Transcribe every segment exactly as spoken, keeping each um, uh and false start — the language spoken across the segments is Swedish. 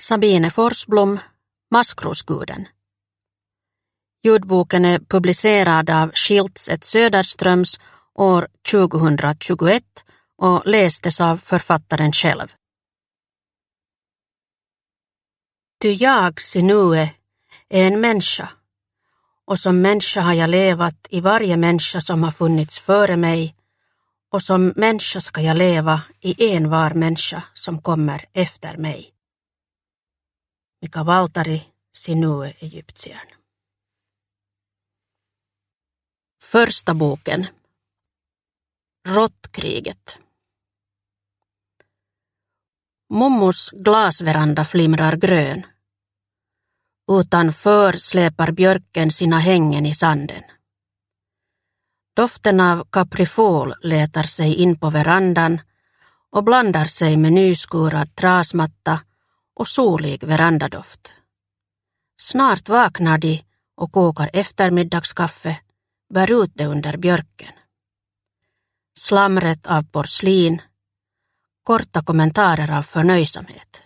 Sabine Forsblom, Maskrosguden. Ljudboken är publicerad av Schiltz et Söderströms år tjugohundratjugoett och lästes av författaren själv. Ty jag, Sinue, är en människa, och som människa har jag levat i varje människa som har funnits före mig, och som människa ska jag leva i en var människa som kommer efter mig. Mika Waltari, Sinue, Egyptiern. Första boken. Råttkriget. Mummos glasveranda flimrar grön. Utanför släpar björken sina hängen i sanden. Doften av kaprifol letar sig in på verandan och blandar sig med nyskurad trasmatta och solig verandadoft. Snart vaknar de och kokar eftermiddagskaffe, bär ut det under björken. Slamret av porslin, korta kommentarer av förnöjsamhet.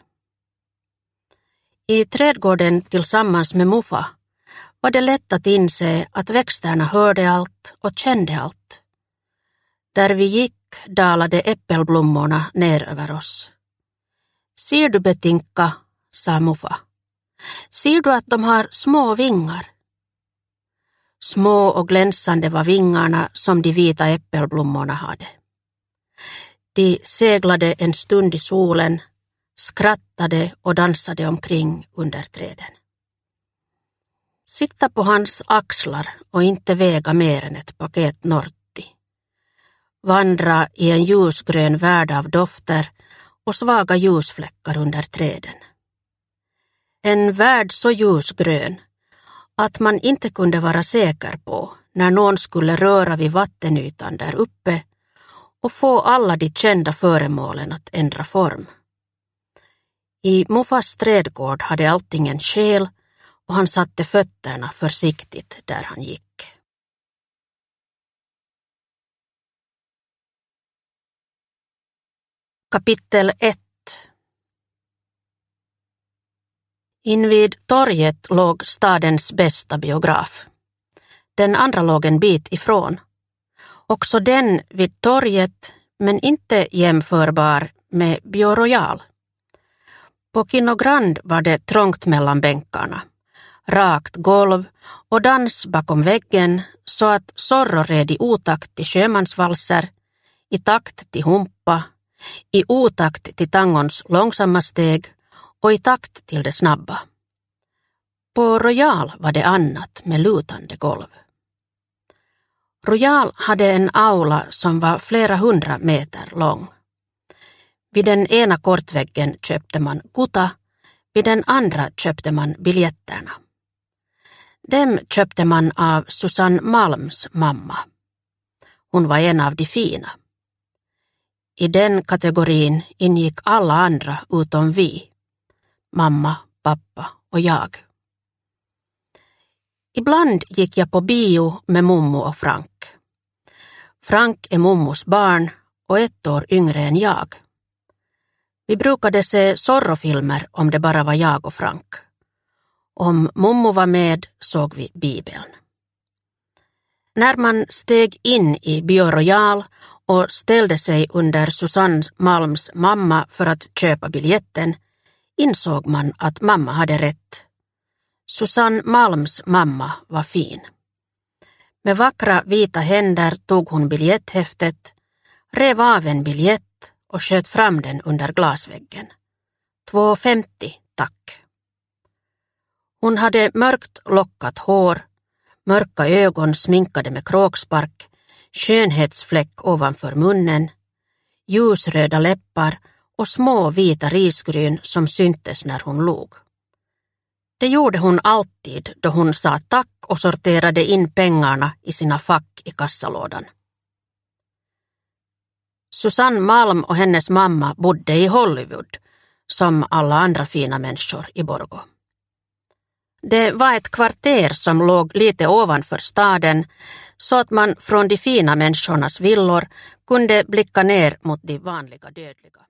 I trädgården tillsammans med Muffa var det lätt att inse att växterna hörde allt och kände allt. Där vi gick dalade äppelblommorna ner över oss. Ser du, Betinka, sa Muffa. Ser du att de har små vingar? Små och glänsande var vingarna som de vita äppelblommorna hade. De seglade en stund i solen, skrattade och dansade omkring under träden. Sitta på hans axlar och inte väga mer än ett paket Nortti. Vandra i en ljusgrön värld av dofter och svaga ljusfläckar under träden. En värld så ljusgrön att man inte kunde vara säker på när någon skulle röra vid vattenytan där uppe och få alla de kända föremålen att ändra form. I Muffas trädgård hade allting en själ och han satte fötterna försiktigt där han gick. Kapitel ett. Invid torget låg stadens bästa biograf. Den andra låg en bit ifrån. Också den vid torget, men inte jämförbar med Bio Royal. På Kino Grand var det trångt mellan bänkarna, rakt golv och dans bakom väggen så att Zorro red i otakt till sjömansvalser, i takt till humpa, i otakt till tangons långsamma steg och i takt till det snabba. På Royal var det annat med lutande golv. Royal hade en aula som var flera hundra meter lång. Vid den ena kortväggen köpte man kuta, vid den andra köpte man biljetterna. Dem köpte man av Susanne Malms mamma. Hon var en av de fina. I den kategorin ingick alla andra utom vi, mamma, pappa och jag. Ibland gick jag på bio med Mummo och Frank. Frank är Mummos barn och ett år yngre än jag. Vi brukade se Zorro-filmer om det bara var jag och Frank. Om Mummo var med såg vi Bibeln. När man steg in i Bio Royal och ställde sig under Susanne Malms mamma för att köpa biljetten insåg man att mamma hade rätt. Susanne Malms mamma var fin. Med vackra vita händer tog hon biljetthäftet, rev av en biljett och sköt fram den under glasväggen. två femtio, tack. Hon hade mörkt lockat hår, mörka ögon sminkade med kråkspark, skönhetsfläck ovanför munnen, ljusröda läppar och små vita risgryn som syntes när hon log. Det gjorde hon alltid då hon sa tack och sorterade in pengarna i sina fack i kassalådan. Susanne Malm och hennes mamma bodde i Hollywood, som alla andra fina människor i Borgå. Det var ett kvarter som låg lite ovanför staden så att man från de fina människornas villor kunde blicka ner mot de vanliga dödliga.